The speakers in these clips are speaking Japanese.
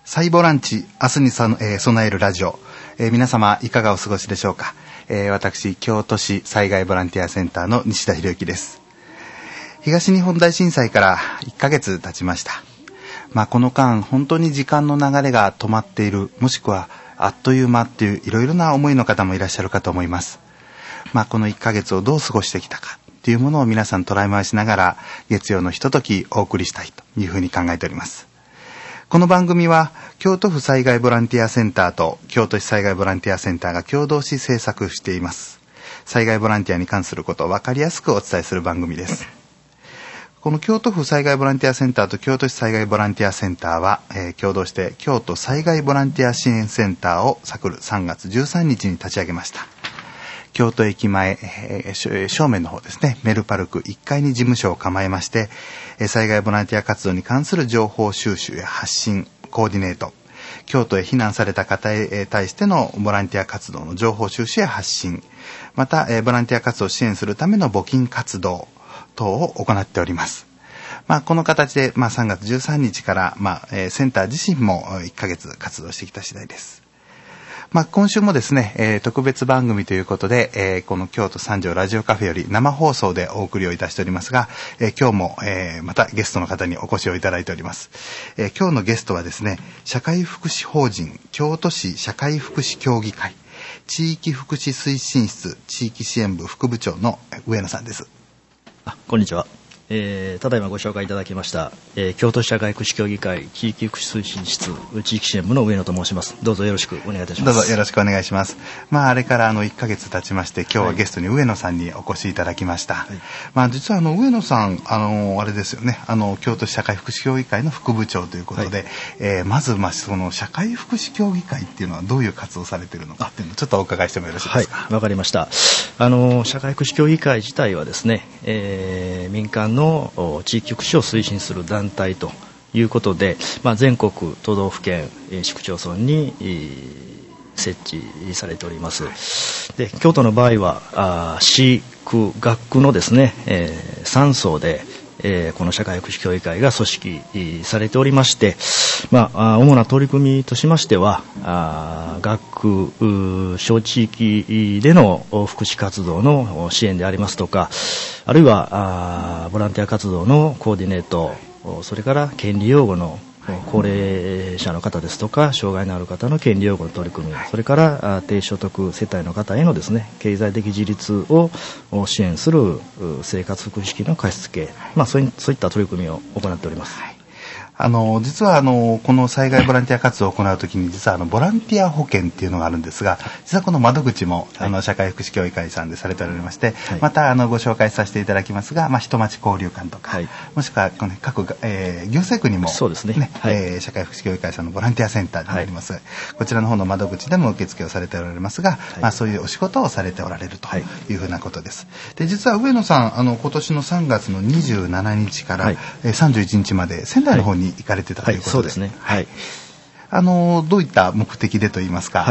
サイボランチ、明日に備えるラジオ、皆様いかがお過ごしでしょうか。私、京都市災害ボランティアセンターの西田博之です。東日本大震災から1ヶ月経ちました。この間本当に時間の流れが止まっている、もしくはあっという間っていういろいろな思いの方もいらっしゃるかと思います。この1ヶ月をどう過ごしてきたかっていうものを皆さん捉え回しながら、月曜のひとときお送りしたいというふうに考えております。この番組は京都府災害ボランティアセンターと京都市災害ボランティアセンターが共同し制作しています。災害ボランティアに関することを分かりやすくお伝えする番組です。この京都府災害ボランティアセンターと京都市災害ボランティアセンターは、共同して京都災害ボランティア支援センターを昨る3月13日に立ち上げました。京都駅前、正面の方ですね、メルパルク1階に事務所を構えまして、災害ボランティア活動に関する情報収集や発信、コーディネート、京都へ避難された方へ対してのボランティア活動の情報収集や発信、また、ボランティア活動を支援するための募金活動等を行っております。この形で、3月13日から、センター自身も1ヶ月活動してきた次第です。今週もですね、特別番組ということで、この京都三条ラジオカフェより生放送でお送りをいたしておりますが、今日も、またゲストの方にお越しをいただいております。今日のゲストはですね、社会福祉法人京都市社会福祉協議会地域福祉推進室地域支援部副部長の上野さんです。 こんにちは。ただいまご紹介いただきました、京都市社会福祉協議会地域福祉推進室地域支援部の上野と申します。どうぞよろしくお願いいたします。 どうぞよろしくお願いします。あれから1ヶ月経ちまして、今日はゲストに上野さんにお越しいただきました。実は上野さんあれですよね、京都市社会福祉協議会の副部長ということで、まずその社会福祉協議会っていうのはどういう活動をされているのかっていうのをちょっとお伺いしてもよろしいですか。 わかりました。社会福祉協議会自体はですね、民間の地域福祉を推進する団体ということで、全国都道府県市区町村に設置されております。で、京都の場合は市区学区のですね、3層でこの社会福祉協議会が組織されておりまして、主な取り組みとしましては、学区小地域での福祉活動の支援でありますとか、あるいはボランティア活動のコーディネート、それから権利擁護の高齢者の方ですとか障害のある方の権利擁護の取り組み、それから低所得世帯の方へのですね、経済的自立を支援する生活福祉費の貸付、そういった取り組みを行っております。 実はこの災害ボランティア活動を行うときに、実はボランティア保険っていうのがあるんですが、実はこの窓口も社会福祉協議会さんでされておりまして、またご紹介させていただきますが、人町交流館とか、もしくは各、行政区にも、 そうですね、 社会福祉協議会さんのボランティアセンターになります。こちらの方の窓口でも受付をされておられますが、そういうお仕事をされておられるというふうなことです。で、実は上野さん今年の3月の27日から31日まで仙台の方に行かれてたということで、 そうですね。 どういった目的でといいますか。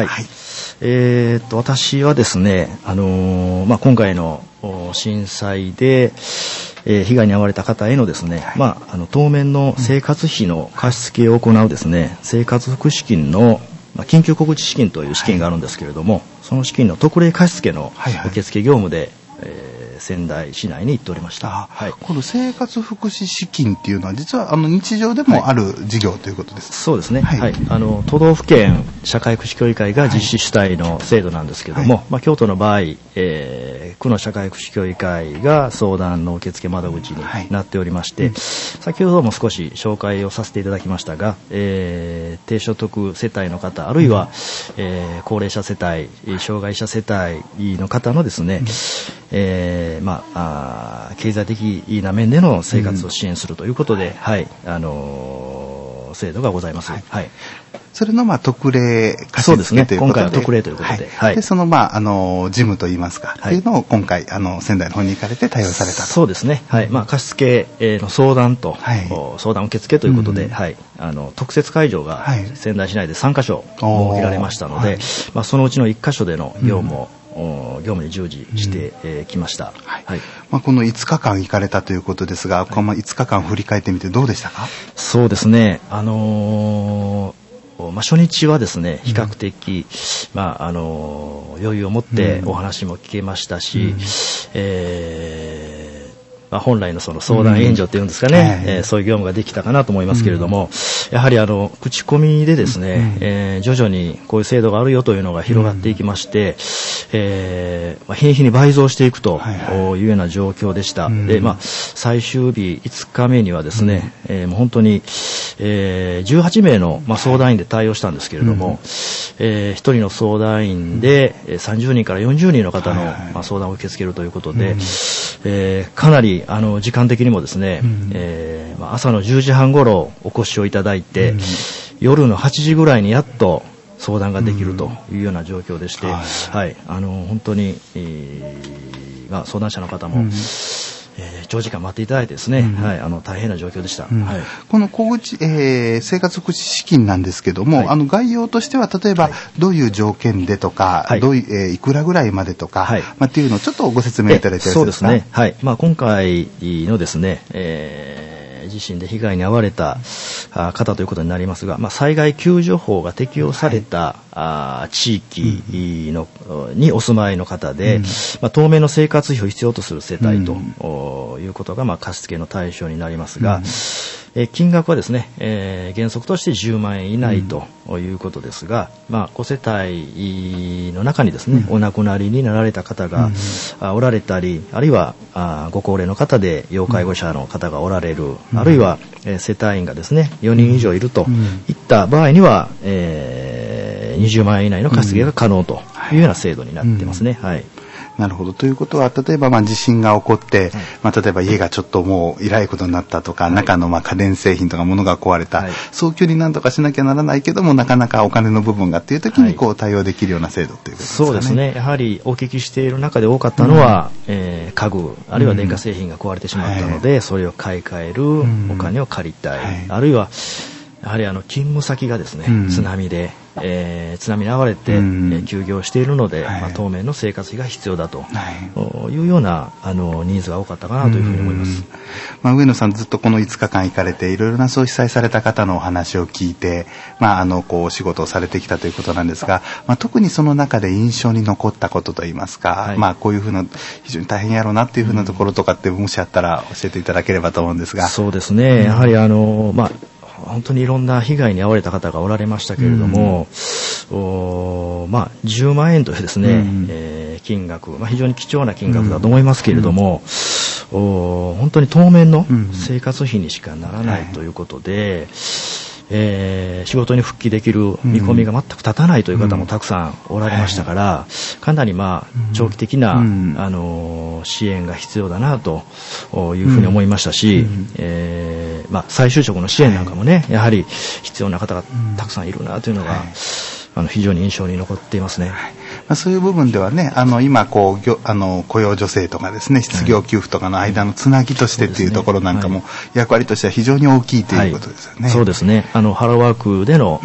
私はですね、今回の震災で、被害に遭われた方へのですね、当面の生活費の貸付を行うですね、生活福祉金の緊急小口資金という資金があるんですけれども、その資金の特例貸付の受付業務で、仙台市内に行っておりました。 この生活福祉資金っていうのは実は日常でもある事業ということですか。 そうですね。都道府県社会福祉協議会が実施主体の制度なんですけれども、京都の場合、区の社会福祉協議会が相談の受付窓口になっておりまして、先ほども少し紹介をさせていただきましたが、低所得世帯の方、あるいは、高齢者世帯、障害者世帯の方のですね、経済的な面での生活を支援するということで、制度がございます。 それの特例貸そうですね。 付ということで、 今回は特例ということで、 でその事務といいますか、っていうのを今回仙台の方に行かれて対応されたと。 そうですね。貸付の相談と、相談受付ということで、特設会場が仙台市内で3カ所設けられましたので、そのうちの1カ所での業務に従事してきました。 この5日間行かれたということですが、この5日間振り返ってみてどうでしたか。 そうですね。 初日はですね、比較的、余裕を持ってお話も聞けましたし、本来のその相談援助っていうんですかね、そういう業務ができたかなと思いますけれども、やはり口コミでですね、徐々にこういう制度があるよというのが広がっていきまして、日に日に倍増していくというような状況でした。で、最終日5日目にはですね、もう本当に、18名の、相談員で対応したんですけれども、1人の相談員で30人から40人の方の、相談を受け付けるということで、かなり時間的にもですね、朝の10時半頃お越しをいただいて、夜の8時ぐらいにやっと相談ができるというような状況でして、本当に、相談者の方も、長時間待っていただいてですね、大変な状況でした。 この生活福祉資金なんですけども、概要としては例えばどういう条件でとか、いくらぐらいまでとか、っていうのをちょっとご説明いただいてよろしいですか？そうですね。 今回のですね、地震で被害に遭われた方ということになりますが、災害救助法が適用された、地域にお住まいの方で、当面の生活費を必要とする世帯ということが、貸付の対象になりますが、金額はですね、原則として10万円以内ということですが、ご世帯の中にですね、お亡くなりになられた方がおられたり、あるいはご高齢の方で要介護者の方がおられる、あるいは世帯員がですね、4人以上いるといった場合には、20万円以内の貸付が可能というような制度になってますね。 なるほど。ということは、例えば地震が起こって、例えば家がちょっともうえらいことになったとか、中の家電製品とか物が壊れた、早急に何とかしなきゃならないけども、なかなかお金の部分がっていう時に対応できるような制度ということですかね。 そうですね。やはりお聞きしている中で多かったのは、家具、あるいは電化製品が壊れてしまったので、それを買い替えるお金を借りたい。あるいは、やはり勤務先がですね、津波に遭われて、休業しているので、当面の生活費が必要だというようなニーズが多かったかなというふうに思います。 上野さんずっとこの5日間行かれていろいろなそう被災された方のお話を聞いて、お仕事をされてきたということなんですが、特にその中で印象に残ったことといいますか、こういうふうな非常に大変やろうなっていうふうなところとかってもしあったら教えていただければと思うんですが。 そうですね。やはり本当にいろんな被害に遭われた方がおられましたけれども、10万円というですね、金額、非常に貴重な金額だと思いますけれども、本当に当面の生活費にしかならないということで、仕事に復帰できる見込みが全く立たないという方もたくさんおられましたから、かなり長期的な、支援が必要だなというふうに思いましたし、再就職の支援なんかもね、やはり必要な方がたくさんいるなというのが、非常に印象に残っていますね。 そういう部分ではね、今雇用助成とかですね、失業給付とかの間のつなぎとしてっていうところなんかも役割としては非常に大きいということですよね。 そうですね。ハローワークでの、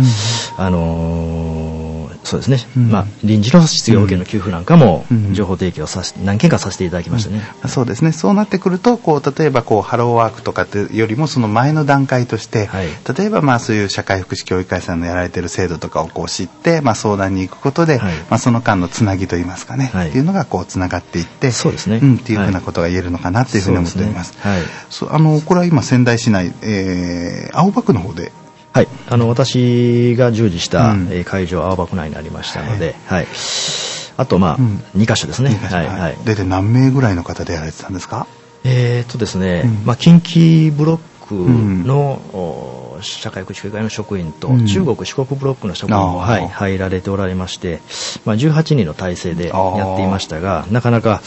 そうですね。臨時の失業保険の給付なんかも情報提供何件かさせていただきましたね。 そうですね。そうなってくると、例えばハローワークとかっていうよりもその前の段階として、例えばそういう社会福祉協議会さんのやられている制度とかを知って、相談に行くことで、その間のつなぎといいますかね、っていうのがつながっていって、 そうですね。 っていうふうなことが言えるのかなっていうふうに思っております。これは今仙台市内、青葉区の方で。 私が従事した会場は青葉区内にありましたので、あと2カ所ですね。 大体何名ぐらいの方でやられてたんですか？ ですね、近畿ブロックの社会福祉協議会の職員と、中国四国ブロックの職員も入られておられまして、18人の体制でやっていましたが、なかなか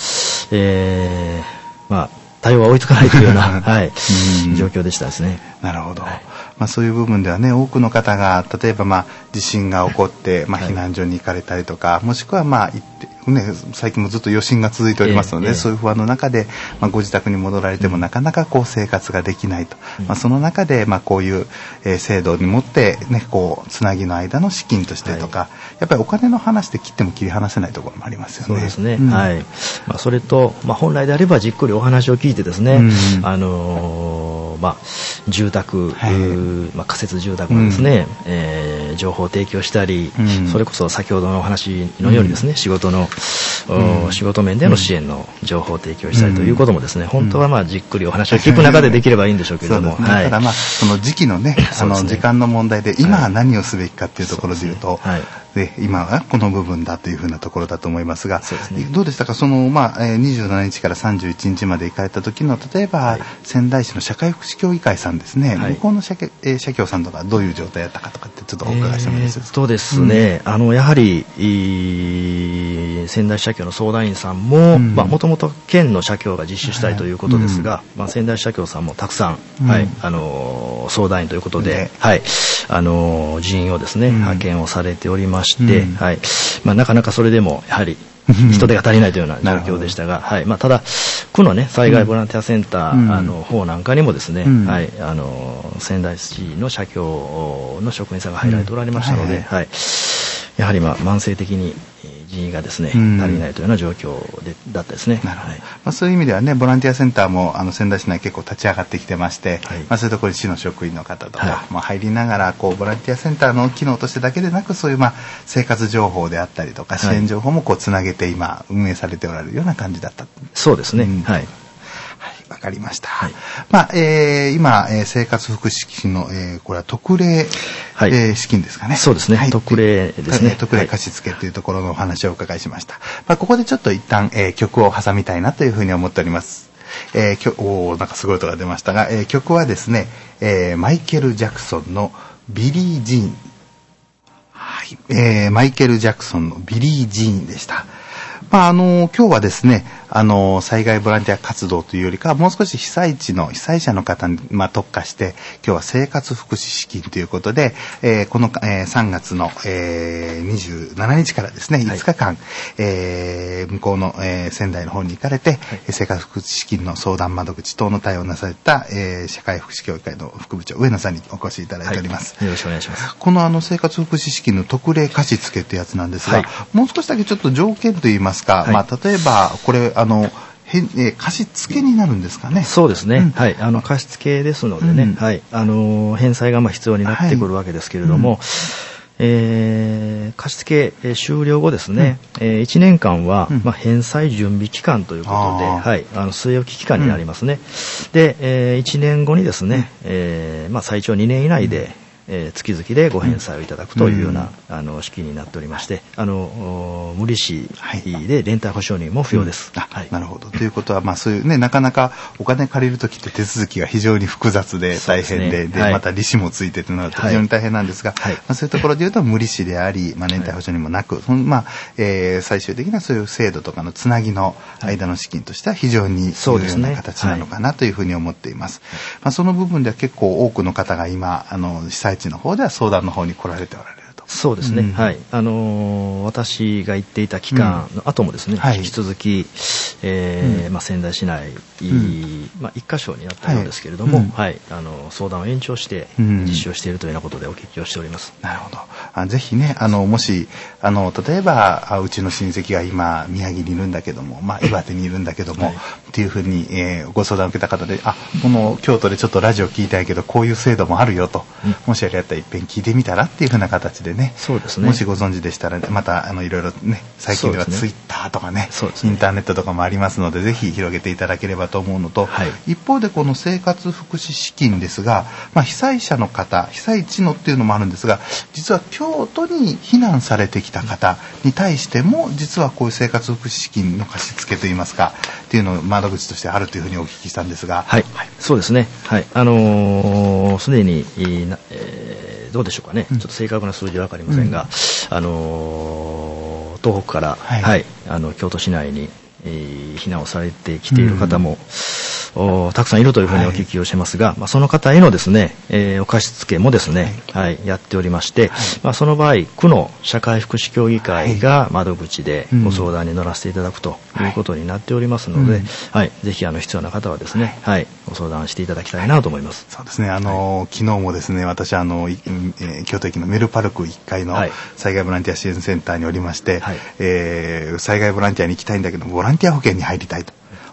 対応は追いつかないというような状況でしたですね。 なるほど。そういう部分ではね、多くの方が例えば地震が起こって避難所に行かれたりとか、もしくは行って最近もずっと余震が続いておりますので、そういう不安の中でご自宅に戻られてもなかなか生活ができないと、その中でこういう制度にもってね、つなぎの間の資金としてとか、やっぱりお金の話で切っても切り離せないところもありますよね。 そうですね。それと本来であればじっくりお話を聞いてですね、住宅、仮設住宅のですね、 情報を提供したり、それこそ先ほどのお話のようにですね、仕事面での支援の情報を提供したりということもですね、本当はじっくりお話を聞く中でできればいいんでしょうけれども、 ただその時期のね、時間の問題で今は何をすべきかっていうところで言うと、で今はこの部分だというふうなところだと思いますが、どうでしたか、27日から31日まで行かれた時の、例えば、仙台市の社会福祉協議会さんですね、向こうの社協さんとかどういう状態だったかとかってちょっとお伺いしてもいいですか。 そうですね、やはり仙台市社協の相談員さんももともと県の社協が実施したいということですが、仙台市社協さんもたくさん、相談員ということで、人員をですね派遣をされておりまして、なかなかそれでもやはり人手が足りないというような状況でしたが、ただ区のね災害ボランティアセンターの方なんかにもですね、仙台市の社協の職員さんが入られておられましたので、やはり慢性的に人員がですね、足りないというような状況だったですね。 なるほど。そういう意味ではね、ボランティアセンターも仙台市内結構立ち上がってきてまして、そういうところに市の職員の方とかも入りながら、ボランティアセンターの機能としてだけでなく、そういう生活情報であったりとか支援情報もつなげて今運営されておられるような感じだった。 そうですね。 わかりました。今、生活福祉資金の、これは特例、資金ですかね。 そうですね。特例ですね。 特例貸付というところのお話をお伺いしました。ここでちょっと一旦、曲を挟みたいなというふうに思っております。なんかすごい音が出ましたが、曲はですね、マイケル・ジャクソンのビリー・ジーン。マイケル・ジャクソンのビリー・ジーンでした。今日はですね、災害ボランティア活動というよりかは、もう少し被災者の方に、特化して、今日は生活福祉資金ということで、この、3月の、27日からですね、5日間、向こうの、仙台の方に行かれて、生活福祉資金の相談窓口等の対応をなされた、社会福祉協議会の副部長、上野さんにお越しいただいております。 よろしくお願いします。 この生活福祉資金の特例貸付ってやつなんですが、もう少しだけちょっと条件といいますか、例えば、これ、貸付になるんですかね。 そうですね。貸付ですのでね、返済が必要になってくるわけですけれども、貸付終了後ですね、1年間は、返済準備期間ということで、据え置き期間になりますね。で、1年後にですね、最長2年以内で、月々でご返済をいただくというような、仕組みになっておりまして、無利子で連帯保証人も不要です。 なるほど。ということは、そういうね、なかなかお金借りるときって手続きが非常に複雑で大変で、また利子もついてというのが非常に大変なんですが、そういうところで言うと無利子であり、連帯保証人もなく、最終的なそういう制度とかのつなぎの間の資金としては非常に重要な形なのかなというふうに思っています。その部分では結構多くの方が今、被災地の方では相談の方に来られておられると。 そうですね。私が行っていた期間の後もですね、引き続き、仙台市内、一箇所になったようですけれども、相談を延長して実施をしているというようなことでお聞きをしております。 なるほど。ぜひね、もし、例えば、うちの親戚が今、宮城にいるんだけども、岩手にいるんだけども、っていうふうに、ご相談を受けた方で、この京都でちょっとラジオ聞いたいけど、こういう制度もあるよと、もしあれやったら一遍聞いてみたらっていうふうな形でね、 そうですね。 もしご存知でしたら、またいろいろね、最近ではツイッターとかね、インターネットとかもありますので、ぜひ広げていただければと思うのと、一方でこの生活福祉資金ですが、被災者の方、被災地のっていうのもあるんですが、実は京都に避難されてきた方に対しても、実はこういう生活福祉資金の貸付といいますか、っていうのを窓口としてあるというふうにお聞きしたんですが。 そうですね。すでに、どうでしょうかね、ちょっと正確な数字は分かりませんが、東北から、京都市内に、避難をされてきている方も、たくさんいるというふうにお聞きをしてますが、その方へのですね、お貸付もですね、やっておりまして、その場合、区の社会福祉協議会が窓口でご相談に乗らせていただくということになっておりますので、ぜひ必要な方はですね、ご相談していただきたいなと思います。 そうですね。昨日もですね、私京都駅のメルパルク1階の災害ボランティア支援センターにおりまして、災害ボランティアに行きたいんだけどボランティア保険に入りたいと。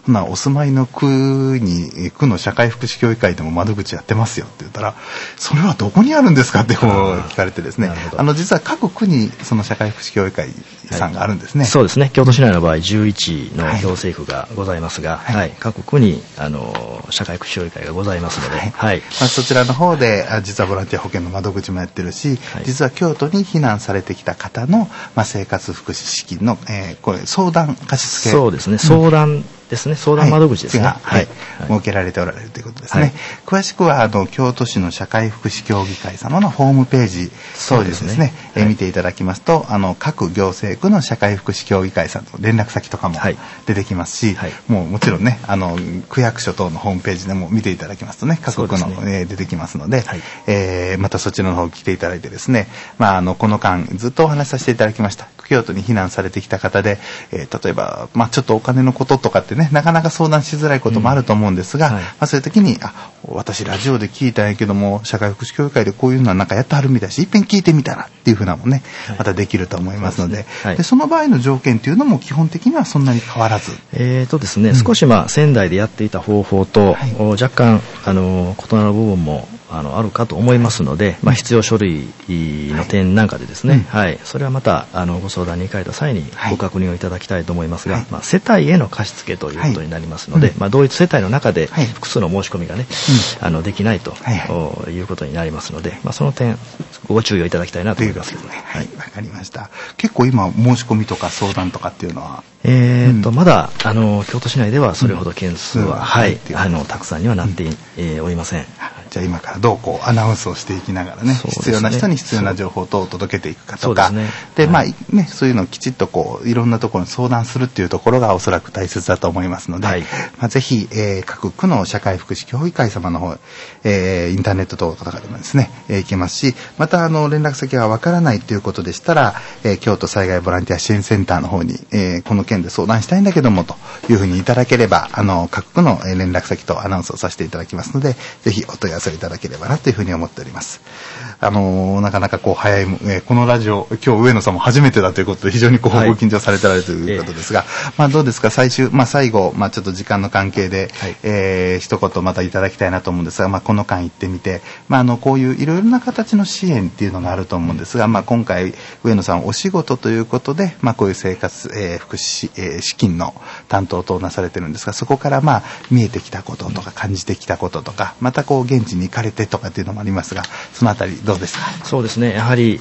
お住まいの区の社会福祉協議会でも窓口やってますよって言ったら、それはどこにあるんですかってこう聞かれてですね、実は各区にその社会福祉協議会さんがあるんですね。 そうですね。京都市内の場合11の行政区がございますが、各区に社会福祉協議会がございますので、 そちらの方で実はボランティア保険の窓口もやってるし、実は京都に避難されてきた方の、生活福祉資金の、これ相談貸付、 そうですね、相談ですね、相談窓口ですね、 設けられておられるということですね。詳しくは京都市の社会福祉協議会様のホームページ等でですね、見ていただきますと、各行政区の社会福祉協議会さんと連絡先とかも出てきますし、もちろんね、区役所等のホームページでも見ていただきますとね、各区の、出てきますので、またそちらの方来ていただいてですね、この間ずっとお話しさせていただきました京都に避難されてきた方で、例えば、ちょっとお金のこととかってね、なかなか相談しづらいこともあると思うんですが、そういう時に、私ラジオで聞いたんやけども、社会福祉協議会でこういうのはなんかやってはるみたいし、いっぺん聞いてみたらっていうふうなもね、またできると思いますので、その場合の条件っていうのも基本的にはそんなに変わらず。 ですね、少し仙台でやっていた方法と、若干、異なる部分もあるかと思いますので、必要書類の点なんかでですね、それはまたご相談に行かれた際にご確認をいただきたいと思いますが、世帯への貸付ということになりますので、同一世帯の中で複数の申し込みがね、できないということになりますので、その点ご注意をいただきたいなと思いますけどね。 わかりました。結構今申し込みとか相談とかっていうのはまだ京都市内ではそれほど件数は、たくさんにはなっておりません。 じゃあ今からどうこうアナウンスをしていきながらね、必要な人に必要な情報等を届けていくかとか、でそういうのをきちっとこういろんなところに相談するっていうところがおそらく大切だと思いますので、ぜひ、各区の社会福祉協議会様の方、インターネット等とかでもですね、行けますし、また連絡先がわからないということでしたら、京都災害ボランティア支援センターの方に、この件で相談したいんだけどもというふうにいただければ、各区の連絡先とアナウンスをさせていただきますので、ぜひお問い合わせいただければなというふうに思っております。なかなかこう早い、このラジオ今日上野さんも初めてだということで非常にこう、緊張されてられるということですが、どうですか最後、ちょっと時間の関係で、一言またいただきたいなと思うんですが、この間行ってみて、こういういろいろな形の支援っていうのがあると思うんですが、今回上野さんお仕事ということで、こういう生活、福祉、資金の担当等なされてるんですが、そこから見えてきたこととか感じてきたこととか、またこう現地に行かれてとかっていうのもありますが、そのあたりどうですか？ そうですね、やはり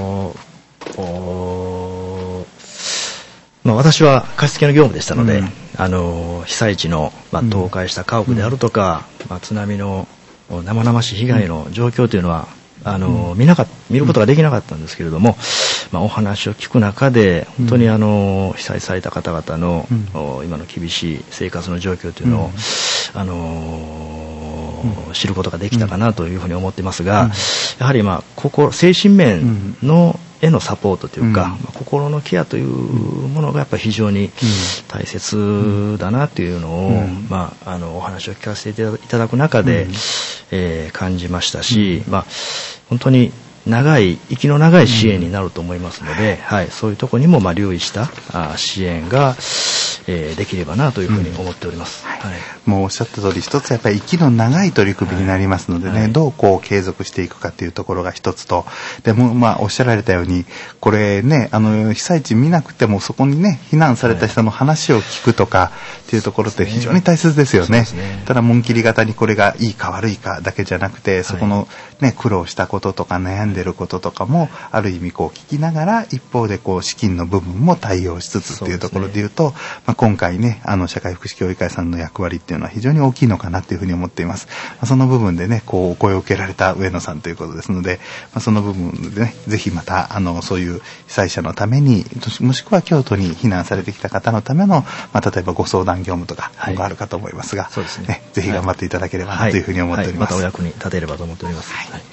私は貸付の業務でしたので、被災地の、倒壊した家屋であるとか、津波の生々しい被害の状況というのは見ることができなかったんですけれども、お話を聞く中で本当に被災された方々の、今の厳しい生活の状況というのを、知ることができたかなというふうに思っていますが、やはり精神面のへのサポートというか、心のケアというものがやっぱり非常に大切だなというのを、お話を聞かせていただく中で、感じましたし、本当に息の長い支援になると思いますので、そういうところにも留意した支援ができればなというふうに思っております。 もうおっしゃった通り、一つやっぱり息の長い取り組みになりますのでね、どうこう継続していくかというところが一つと、でもおっしゃられたように、これね、被災地見なくてもそこにね避難された人の話を聞くとかっていうところって非常に大切ですよね。ただ紋切り型にこれがいいか悪いかだけじゃなくて、そこのね苦労したこととか悩んでることとかもある意味こう聞きながら、一方でこう資金の部分も対応しつつっていうところで言うと、今回ね社会福祉協議会さんの役割っていうのは非常に大きいのかなというふうに思っています。その部分でねこうお声を受けられた上野さんということですので、その部分でねぜひまたそういう被災者のために、もしくは京都に避難されてきた方のための、例えばご相談業務とかあるかと思いますが、ぜひ頑張っていただければなというふうに思っております。 またお役に立てればと思っております。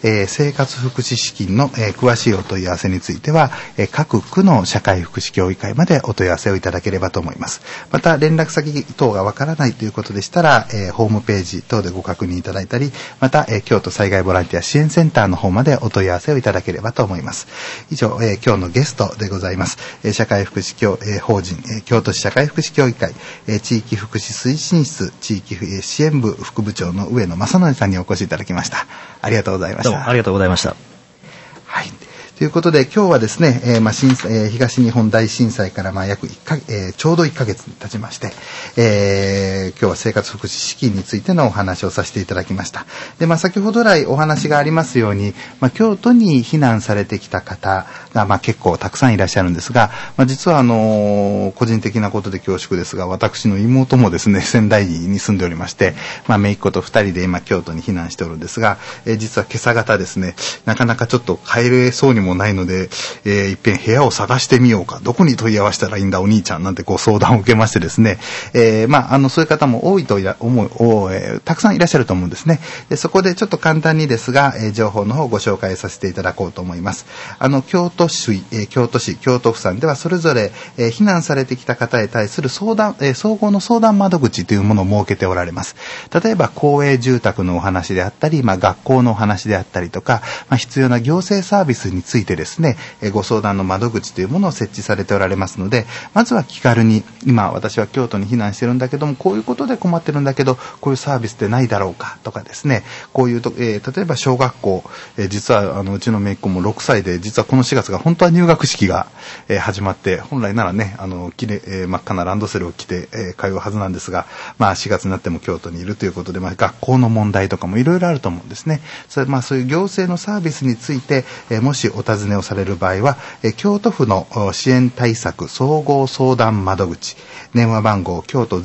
生活福祉資金の、詳しいお問い合わせについては、各区の社会福祉協議会までお問い合わせをいただければと思います。また連絡先等がわからないということでしたら、ホームページ等でご確認いただいたり、また、京都災害ボランティア支援センターの方までお問い合わせをいただければと思います。以上、今日のゲストでございます。社会福祉法人、京都市社会福祉協議会、地域福祉推進室地域支援部副部長の上野正則さんにお越しいただきました。ありがとうございました。 どうもありがとうございました。 はい。ということで今日はですね、東日本大震災から約ちょうど1ヶ月経ちまして、今日は生活福祉資金についてのお話をさせていただきました。で、先ほど来お話がありますように、京都に避難されてきた方が結構たくさんいらっしゃるんですが、実は個人的なことで恐縮ですが、私の妹もですね、仙台に住んでおりまして、姪っ子と2人で今京都に避難しておるんですが、実は今朝方ですね、なかなかちょっと帰れそうにもないので、いっぺん部屋を探してみようか、どこに問い合わせたらいいんだお兄ちゃんなんて相談を受けましてですね、そういう方も多いとたくさんいらっしゃると思うんですね。でそこでちょっと簡単にですが、情報の方をご紹介させていただこうと思います。京都市、京都府さんではそれぞれ、避難されてきた方へ対する総合の相談窓口というものを設けておられます。例えば公営住宅のお話であったり、学校のお話であったりとか、必要な行政サービスについてですね、ご相談の窓口というものを設置されておられますので、まずは気軽に、今私は京都に避難してるんだけども、こういうことで困ってるんだけど、こういうサービスってないだろうかとかですね、こういう例えば小学校、実はうちの姪っ子も6歳で、実はこの4月が本当は入学式が、始まって、本来ならね、真っ赤なランドセルを着て、通うはずなんですが、4月になっても京都にいるということで、学校の問題とかもいろいろあると思うんですね。そういう行政のサービスについて、もしお尋ねをされる場合は、京都府の支援対策総合相談窓口、電話番号京都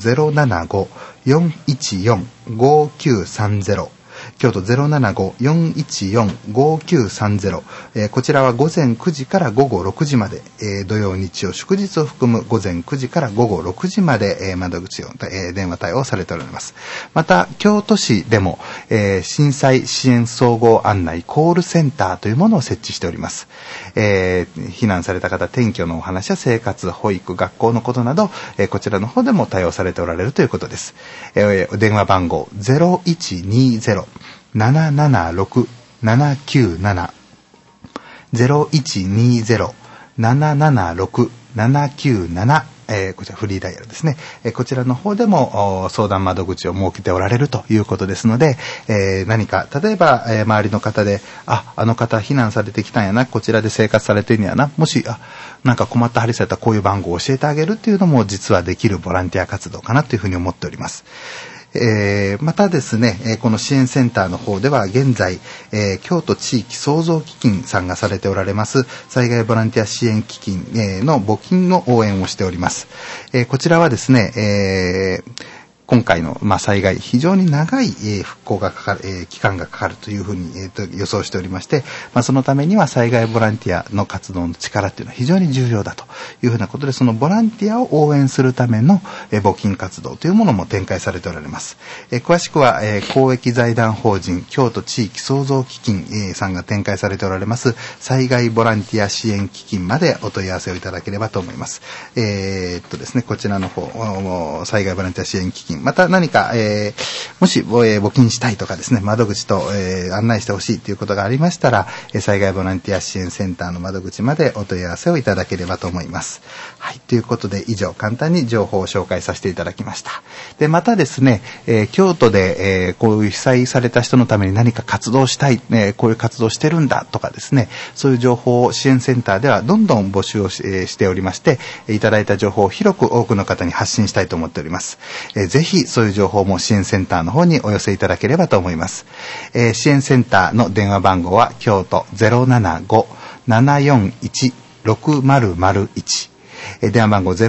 075-414-5930、京都 075-414-5930、こちらは午前9時から午後6時まで、土曜日曜祝日を含む午前9時から午後6時まで、窓口を、電話対応されております。また京都市でも、震災支援総合案内コールセンターというものを設置しております。避難された方、転居のお話や生活、保育、学校のことなど、こちらの方でも対応されておられるということです。電話番号0120-776-797 0120-776-797、こちらフリーダイヤルですね。こちらの方でも相談窓口を設けておられるということですので、何か例えば、周りの方であの方避難されてきたんやな、こちらで生活されてるんやな、もしなんか困ったはりされたらこういう番号を教えてあげるっていうのも実はできるボランティア活動かなというふうに思っております。またですね、この支援センターの方では現在、京都地域創造基金さんがされておられます災害ボランティア支援基金、の募金の応援をしております。こちらはですね、今回の、災害、非常に長い、復興がかかる、期間がかかるというふうに、予想しておりまして、そのためには災害ボランティアの活動の力というのは非常に重要だというふうなことで、そのボランティアを応援するための、募金活動というものも展開されておられます。詳しくは、公益財団法人京都地域創造基金、さんが展開されておられます災害ボランティア支援基金までお問い合わせをいただければと思います。ですね、こちらの方、災害ボランティア支援基金、また何か、もし、募金したいとかですね、窓口と、案内してほしいということがありましたら、災害ボランティア支援センターの窓口までお問い合わせをいただければと思います。はい、ということで以上簡単に情報を紹介させていただきました。で、またですね、京都で、こういう被災された人のために何か活動したい、こういう活動してるんだとかですね、そういう情報を支援センターではどんどん募集を しておりまして、いただいた情報を広く多くの方に発信したいと思っております。ぜひそういう情報も支援センターの方にお寄せいただければと思います。支援センターの電話番号は京都 075-741-6001、電話番号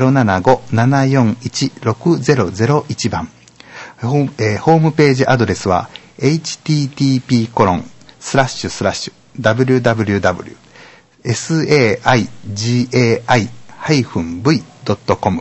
075-741-6001 番、ホームページアドレスは http://www.saigai-v.com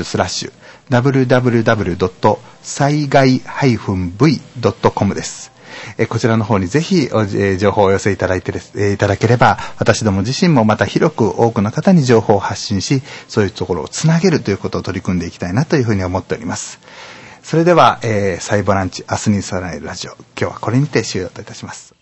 http://www.saigai-v.com です。 こちらの方にぜひ、情報をお寄せいただいていただければ、私ども自身もまた広く多くの方に情報を発信し、そういうところをつなげるということを取り組んでいきたいなというふうに思っております。それでは、サイボランチ明日に備えるラジオ、今日はこれにて終了といたします。